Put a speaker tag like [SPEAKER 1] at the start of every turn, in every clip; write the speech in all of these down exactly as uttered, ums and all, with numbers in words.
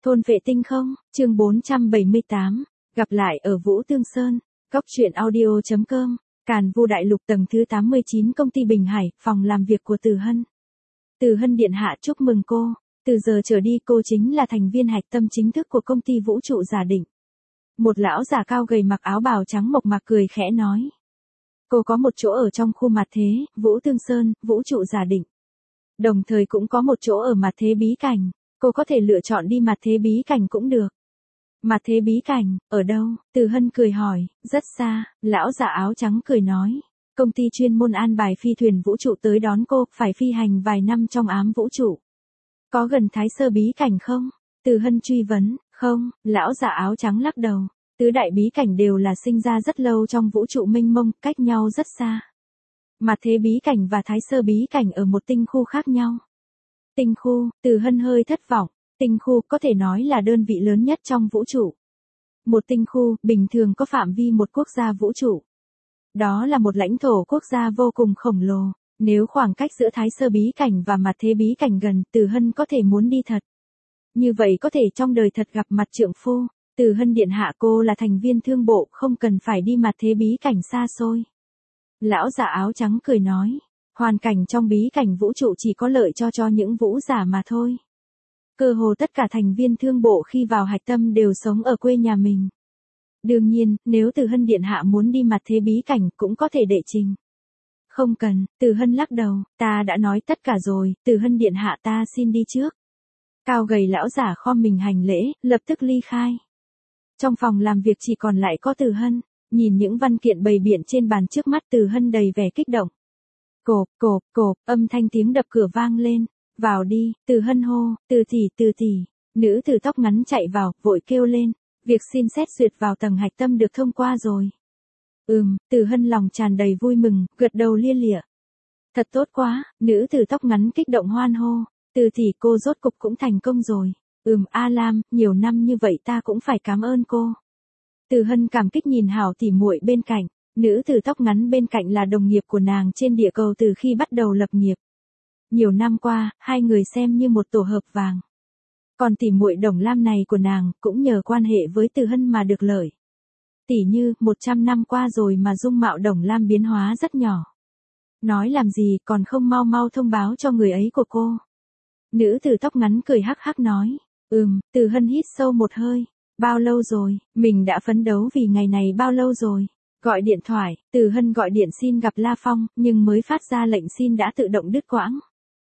[SPEAKER 1] Thôn vệ tinh không, chương bốn trăm bảy mươi tám, gặp lại ở Vũ Tương Sơn, góc truyện audio chấm com, Càn Vu Đại Lục tầng thứ tám mươi chín công ty Bình Hải, phòng làm việc của Từ Hân. Từ Hân điện hạ chúc mừng cô, từ giờ trở đi cô chính là thành viên hạch tâm chính thức của công ty vũ trụ Giả Định. Một lão già cao gầy mặc áo bào trắng mộc mạc cười khẽ nói. Cô có một chỗ ở trong khu mặt thế, Vũ Tương Sơn, vũ trụ Giả Định. Đồng thời cũng có một chỗ ở mặt thế bí cảnh. Cô có thể lựa chọn đi mặt thế bí cảnh cũng được. Mặt thế bí cảnh, ở đâu? Từ Hân cười hỏi, rất xa, lão già áo trắng cười nói. Công ty chuyên môn an bài phi thuyền vũ trụ tới đón cô, phải phi hành vài năm trong ám vũ trụ. Có gần Thái Sơ bí cảnh không? Từ Hân truy vấn, không, lão già áo trắng lắc đầu. Tứ đại bí cảnh đều là sinh ra rất lâu trong vũ trụ mênh mông, cách nhau rất xa. Mặt thế bí cảnh và Thái Sơ bí cảnh ở một tinh khu khác nhau. Tinh khu, Từ Hân hơi thất vọng, tinh khu có thể nói là đơn vị lớn nhất trong vũ trụ. Một tinh khu, bình thường có phạm vi một quốc gia vũ trụ. Đó là một lãnh thổ quốc gia vô cùng khổng lồ, nếu khoảng cách giữa Thái Sơ bí cảnh và mặt thế bí cảnh gần, Từ Hân có thể muốn đi thật. Như vậy có thể trong đời thật gặp mặt trượng phu, Từ Hân điện hạ cô là thành viên thương bộ, không cần phải đi mặt thế bí cảnh xa xôi. Lão già áo trắng cười nói. Hoàn cảnh trong bí cảnh vũ trụ chỉ có lợi cho cho những vũ giả mà thôi. Cơ hồ tất cả thành viên thương bộ khi vào hạch tâm đều sống ở quê nhà mình. Đương nhiên, nếu Từ Hân điện hạ muốn đi mặt thế bí cảnh cũng có thể đệ trình. Không cần, Từ Hân lắc đầu, ta đã nói tất cả rồi, Từ Hân điện hạ ta xin đi trước. Cao gầy lão giả khom mình hành lễ, lập tức ly khai. Trong phòng làm việc chỉ còn lại có Từ Hân, nhìn những văn kiện bày biện trên bàn trước mắt Từ Hân đầy vẻ kích động. Cộp, cộp, cộp, âm thanh tiếng đập cửa vang lên. Vào đi, Từ Hân hô, Từ tỷ, Từ tỷ. Nữ tử tóc ngắn chạy vào, vội kêu lên. Việc xin xét duyệt vào tầng hạch tâm được thông qua rồi. Ừm, Từ Hân lòng tràn đầy vui mừng, gật đầu lia lịa. Thật tốt quá, nữ tử tóc ngắn kích động hoan hô. Từ tỷ cô rốt cục cũng thành công rồi. Ừm, A Lam, nhiều năm như vậy ta cũng phải cảm ơn cô. Từ Hân cảm kích nhìn hảo tỉ muội bên cạnh. Nữ tử tóc ngắn bên cạnh là đồng nghiệp của nàng trên địa cầu từ khi bắt đầu lập nghiệp. Nhiều năm qua, hai người xem như một tổ hợp vàng. Còn tỉ muội Đồng Lam này của nàng cũng nhờ quan hệ với Từ Hân mà được lợi. Tỉ như, một trăm năm qua rồi mà dung mạo Đồng Lam biến hóa rất nhỏ. Nói làm gì còn không mau mau thông báo cho người ấy của cô. Nữ tử tóc ngắn cười hắc hắc nói. Ừm, Từ Hân hít sâu một hơi. Bao lâu rồi, mình đã phấn đấu vì ngày này bao lâu rồi. Gọi điện thoại, Từ Hân gọi điện xin gặp La Phong, nhưng mới phát ra lệnh xin đã tự động đứt quãng.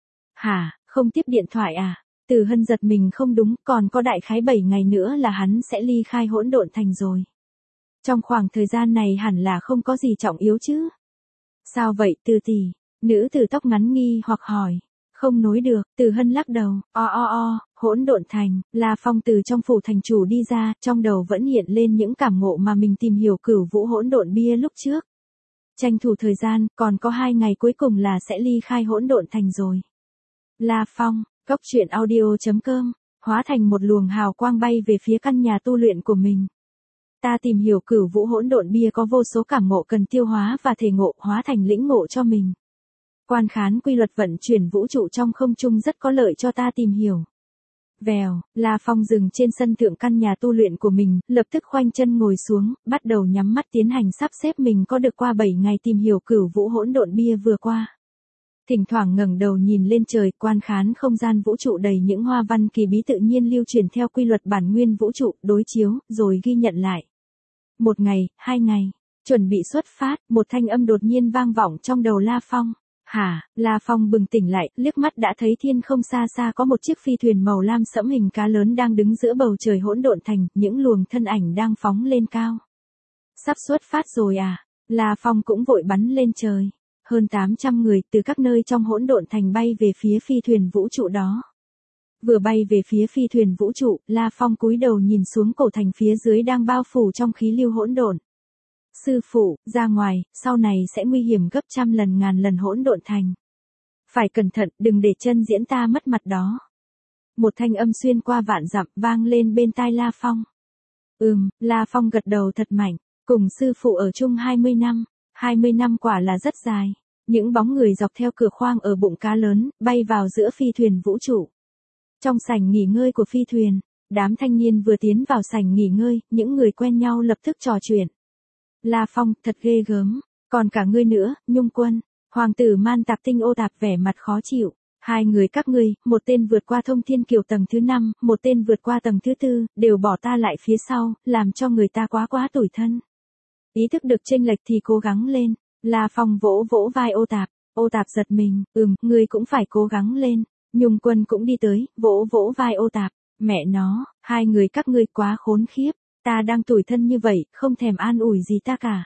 [SPEAKER 1] Hả, không tiếp điện thoại à? Từ Hân giật mình không đúng, còn có đại khái bảy ngày nữa là hắn sẽ ly khai hỗn độn thành rồi. Trong khoảng thời gian này hẳn là không có gì trọng yếu chứ? Sao vậy Từ tỷ? Nữ tử tóc ngắn nghi hoặc hỏi. Không nối được, Từ Hân lắc đầu, o o o, hỗn độn thành, La Phong từ trong phủ thành chủ đi ra, trong đầu vẫn hiện lên những cảm ngộ mà mình tìm hiểu cửu vũ hỗn độn bia lúc trước. Tranh thủ thời gian, còn có hai ngày cuối cùng là sẽ ly khai hỗn độn thành rồi. La Phong, góc truyện audio chấm com, hóa thành một luồng hào quang bay về phía căn nhà tu luyện của mình. Ta tìm hiểu cửu vũ hỗn độn bia có vô số cảm ngộ cần tiêu hóa và thể ngộ hóa thành lĩnh ngộ cho mình. Quan khán quy luật vận chuyển vũ trụ trong không trung rất có lợi cho ta tìm hiểu. Vèo, La Phong dừng trên sân thượng căn nhà tu luyện của mình, lập tức khoanh chân ngồi xuống, bắt đầu nhắm mắt tiến hành sắp xếp mình có được qua bảy ngày tìm hiểu cửu vũ hỗn độn bia vừa qua. Thỉnh thoảng ngẩng đầu nhìn lên trời, quan khán không gian vũ trụ đầy những hoa văn kỳ bí tự nhiên lưu truyền theo quy luật bản nguyên vũ trụ, đối chiếu, rồi ghi nhận lại. Một ngày, hai ngày, chuẩn bị xuất phát, một thanh âm đột nhiên vang vọng trong đầu La Phong. Hả, La Phong bừng tỉnh lại, liếc mắt đã thấy thiên không xa xa có một chiếc phi thuyền màu lam sẫm hình cá lớn đang đứng giữa bầu trời hỗn độn thành, những luồng thân ảnh đang phóng lên cao. Sắp xuất phát rồi à? La Phong cũng vội bắn lên trời. Hơn tám trăm người từ các nơi trong hỗn độn thành bay về phía phi thuyền vũ trụ đó. Vừa bay về phía phi thuyền vũ trụ, La Phong cúi đầu nhìn xuống cổ thành phía dưới đang bao phủ trong khí lưu hỗn độn. Sư phụ, ra ngoài, sau này sẽ nguy hiểm gấp trăm lần ngàn lần hỗn độn thành. Phải cẩn thận, đừng để chân diễn ta mất mặt đó. Một thanh âm xuyên qua vạn dặm vang lên bên tai La Phong. Ừm, La Phong gật đầu thật mạnh, cùng sư phụ ở chung hai mươi năm, hai mươi năm quả là rất dài. Những bóng người dọc theo cửa khoang ở bụng cá lớn, bay vào giữa phi thuyền vũ trụ. Trong sảnh nghỉ ngơi của phi thuyền, Đám thanh niên vừa tiến vào sảnh nghỉ ngơi, những người quen nhau lập tức trò chuyện. La Phong, thật ghê gớm, còn cả ngươi nữa, Nhung Quân. Hoàng tử Man Tạp Tinh Ô Tạp vẻ mặt khó chịu. Hai người các ngươi, một tên vượt qua thông thiên kiều tầng thứ năm, một tên vượt qua tầng thứ tư, đều bỏ ta lại phía sau, làm cho người ta quá quá tủi thân. Ý thức được chênh lệch thì cố gắng lên. La Phong vỗ vỗ vai Ô Tạp. Ô Tạp giật mình, ừm, ngươi cũng phải cố gắng lên. Nhung Quân cũng đi tới, vỗ vỗ vai Ô Tạp. Mẹ nó, hai người các ngươi quá khốn khiếp. Ta đang tủi thân như vậy, không thèm an ủi gì ta cả.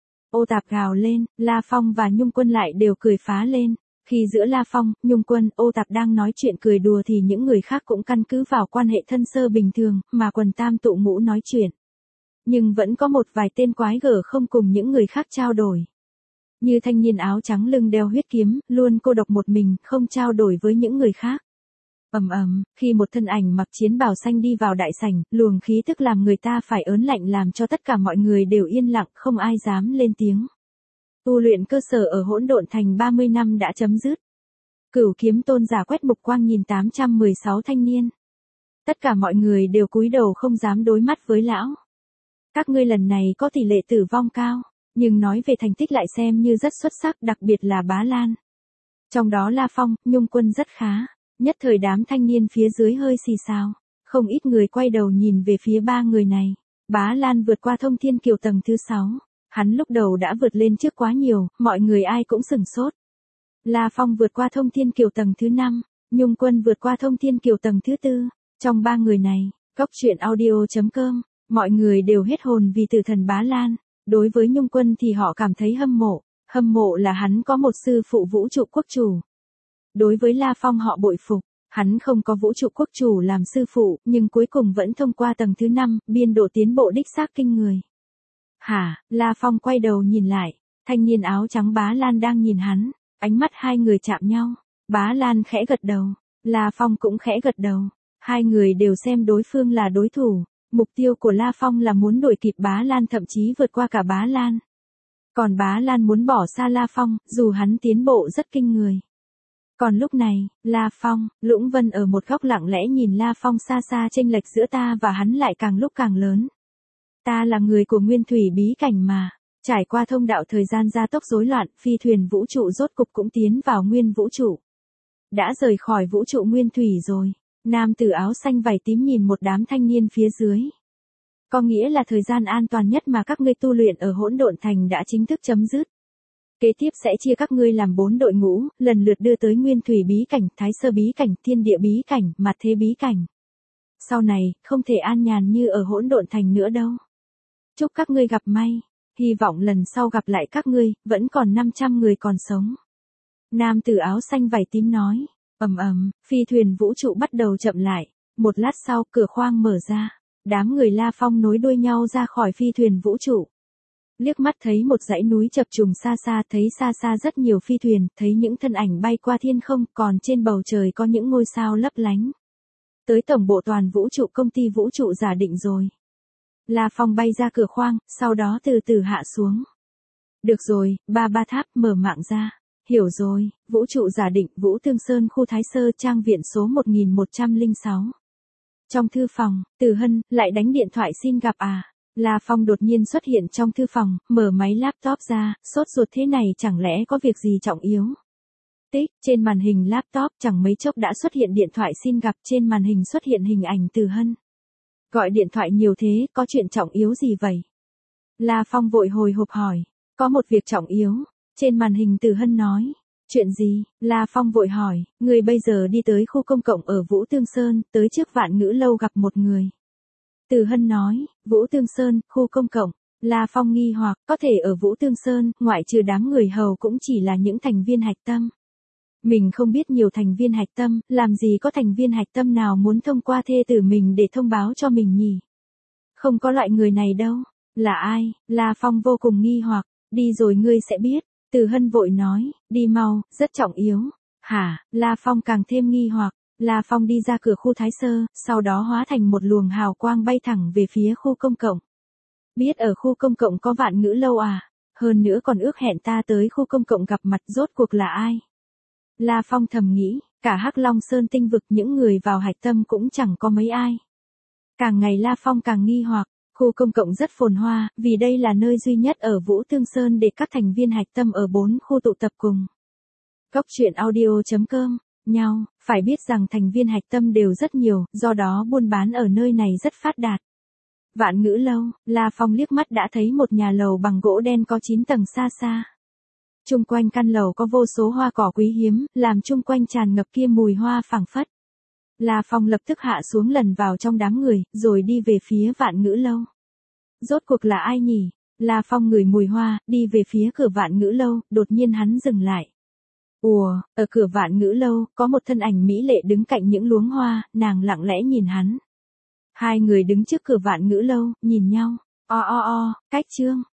[SPEAKER 1] Ô Tạp gào lên, La Phong và Nhung Quân lại đều cười phá lên. Khi giữa La Phong, Nhung Quân, Ô Tạp đang nói chuyện cười đùa thì những người khác cũng căn cứ vào quan hệ thân sơ bình thường, mà quần tam tụ ngũ nói chuyện. Nhưng vẫn có một vài tên quái gở không cùng những người khác trao đổi. Như thanh niên áo trắng lưng đeo huyết kiếm, luôn cô độc một mình, không trao đổi với những người khác. Ầm ầm, khi một thân ảnh mặc chiến bào xanh đi vào đại sảnh, luồng khí tức làm người ta phải ớn lạnh làm cho tất cả mọi người đều yên lặng, không ai dám lên tiếng. Tu luyện cơ sở ở Hỗn Độn Thành ba mươi năm đã chấm dứt. Cửu Kiếm Tôn giả quét mục quang nhìn tám trăm mười sáu thanh niên. Tất cả mọi người đều cúi đầu không dám đối mắt với lão. Các ngươi lần này có tỷ lệ tử vong cao, nhưng nói về thành tích lại xem như rất xuất sắc, đặc biệt là Bá Lan. Trong đó La Phong, Nhung Quân rất khá. Nhất thời đám thanh niên phía dưới hơi xì xào. Không ít người quay đầu nhìn về phía ba người này. Bá Lan vượt qua thông thiên kiều tầng thứ sáu. Hắn lúc đầu đã vượt lên trước quá nhiều, mọi người ai cũng sửng sốt. La Phong vượt qua thông thiên kiều tầng thứ năm. Nhung Quân vượt qua thông thiên kiều tầng thứ tư. Trong ba người này, Cốc Truyện Audio chấm com, mọi người đều hết hồn vì tử thần Bá Lan. Đối với Nhung Quân thì họ cảm thấy hâm mộ. Hâm mộ là hắn có một sư phụ vũ trụ quốc chủ. Đối với La Phong họ bội phục, hắn không có vũ trụ quốc chủ làm sư phụ, nhưng cuối cùng vẫn thông qua tầng thứ năm, biên độ tiến bộ đích xác kinh người. Hả, La Phong quay đầu nhìn lại, thanh niên áo trắng Bá Lan đang nhìn hắn, ánh mắt hai người chạm nhau, Bá Lan khẽ gật đầu, La Phong cũng khẽ gật đầu, hai người đều xem đối phương là đối thủ, mục tiêu của La Phong là muốn đuổi kịp Bá Lan thậm chí vượt qua cả Bá Lan. Còn Bá Lan muốn bỏ xa La Phong, dù hắn tiến bộ rất kinh người. Còn lúc này, La Phong, Lũng Vân ở một góc lặng lẽ nhìn La Phong xa xa chênh lệch giữa ta và hắn lại càng lúc càng lớn. Ta là người của nguyên thủy bí cảnh mà, trải qua thông đạo thời gian gia tốc rối loạn, phi thuyền vũ trụ rốt cục cũng tiến vào nguyên vũ trụ. Đã rời khỏi vũ trụ nguyên thủy rồi, nam tử áo xanh vải tím nhìn một đám thanh niên phía dưới. Có nghĩa là thời gian an toàn nhất mà các ngươi tu luyện ở Hỗn Độn Thành đã chính thức chấm dứt. Kế tiếp sẽ chia các ngươi làm bốn đội ngũ, lần lượt đưa tới nguyên thủy bí cảnh, thái sơ bí cảnh, thiên địa bí cảnh, mặt thế bí cảnh. Sau này, không thể an nhàn như ở Hỗn Độn Thành nữa đâu. Chúc các ngươi gặp may, hy vọng lần sau gặp lại các ngươi, vẫn còn năm trăm người còn sống. Nam tử áo xanh vải tím nói, ầm ầm, phi thuyền vũ trụ bắt đầu chậm lại, một lát sau cửa khoang mở ra, đám người La Phong nối đuôi nhau ra khỏi phi thuyền vũ trụ. Liếc mắt thấy một dãy núi chập trùng xa xa, thấy xa xa rất nhiều phi thuyền, thấy những thân ảnh bay qua thiên không, còn trên bầu trời có những ngôi sao lấp lánh. Tới tổng bộ toàn vũ trụ công ty vũ trụ giả định rồi. La Phong bay ra cửa khoang, sau đó từ từ hạ xuống. Được rồi, ba ba tháp mở mạng ra. Hiểu rồi, vũ trụ giả định, Vũ Tương Sơn khu Thái Sơ trang viện số một nghìn một trăm lẻ sáu. Trong thư phòng, Từ Hân, lại đánh điện thoại xin gặp à. La Phong đột nhiên xuất hiện trong thư phòng, mở máy laptop ra, sốt ruột thế này chẳng lẽ có việc gì trọng yếu. Tích, trên màn hình laptop chẳng mấy chốc đã xuất hiện điện thoại xin gặp, trên màn hình xuất hiện hình ảnh Từ Hân. Gọi điện thoại nhiều thế, có chuyện trọng yếu gì vậy? La Phong vội hồi hộp hỏi, có một việc trọng yếu, trên màn hình Từ Hân nói. Chuyện gì? La Phong vội hỏi, người bây giờ đi tới khu công cộng ở Vũ Tương Sơn, tới trước Vạn Ngữ Lâu gặp một người. Từ Hân nói, Vũ Tương Sơn, khu công cộng. La Phong nghi hoặc, có thể ở Vũ Tương Sơn, ngoại trừ đám người hầu cũng chỉ là những thành viên hạch tâm. Mình không biết nhiều thành viên hạch tâm, làm gì có thành viên hạch tâm nào muốn thông qua thê tử mình để thông báo cho mình nhỉ? Không có loại người này đâu. Là ai? La Phong vô cùng nghi hoặc, đi rồi ngươi sẽ biết. Từ Hân vội nói, đi mau, rất trọng yếu. Hả? La Phong càng thêm nghi hoặc. La Phong đi ra cửa khu Thái Sơ, sau đó hóa thành một luồng hào quang bay thẳng về phía khu công cộng. Biết ở khu công cộng có Vạn Ngữ Lâu à? Hơn nữa còn ước hẹn ta tới khu công cộng gặp mặt, rốt cuộc là ai? La Phong thầm nghĩ, cả Hắc Long Sơn tinh vực những người vào hạch tâm cũng chẳng có mấy ai. Càng ngày La Phong càng nghi hoặc, khu công cộng rất phồn hoa, vì đây là nơi duy nhất ở Vũ Tương Sơn để các thành viên hạch tâm ở bốn khu tụ tập cùng. Cốc truyện audio chấm com, nhau, phải biết rằng thành viên hạch tâm đều rất nhiều, do đó buôn bán ở nơi này rất phát đạt. Vạn Ngữ Lâu, La Phong liếc mắt đã thấy một nhà lầu bằng gỗ đen có chín tầng xa xa. Chung quanh căn lầu có vô số hoa cỏ quý hiếm, làm chung quanh tràn ngập kia mùi hoa phảng phất. La Phong lập tức hạ xuống lần vào trong đám người, rồi đi về phía Vạn Ngữ Lâu. Rốt cuộc là ai nhỉ? La Phong ngửi mùi hoa, đi về phía cửa Vạn Ngữ Lâu, đột nhiên hắn dừng lại. Ùa, ở cửa Vạn Ngữ Lâu, có một thân ảnh mỹ lệ đứng cạnh những luống hoa, nàng lặng lẽ nhìn hắn. Hai người đứng trước cửa Vạn Ngữ Lâu, nhìn nhau. O o o, cách chương.